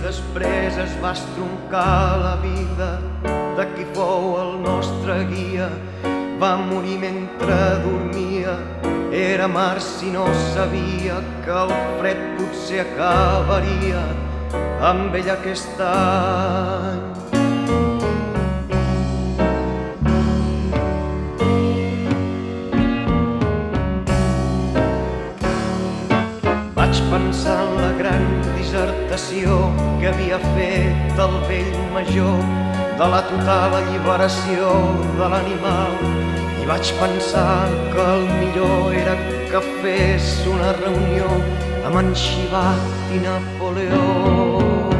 després es va estroncar la vida de qui fou el nostre guia. Va morir mentre dormia, era març i no sabia que el fred potser acabaria amb ell aquest any. Vaig pensar en la gran dissertació que havia fet el vell major de la total alliberació de l'animal, i vaig pensar que el millor era que fes una reunió amb en Xivat i Napoleó.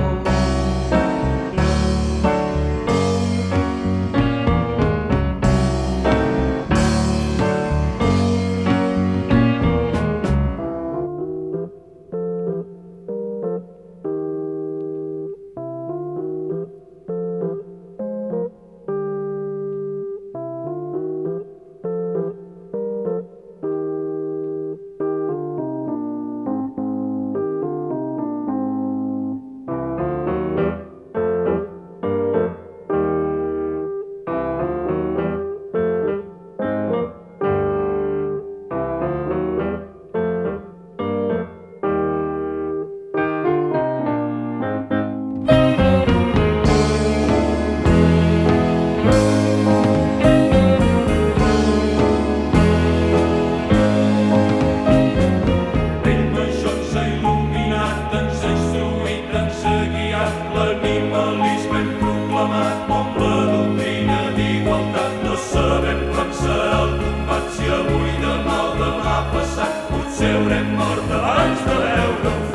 L'animalisme hem proclamat com la doctrina d'igualtat. No sabem com serà el combat, si avui demà o demà passat. Potser haurem mort abans de veure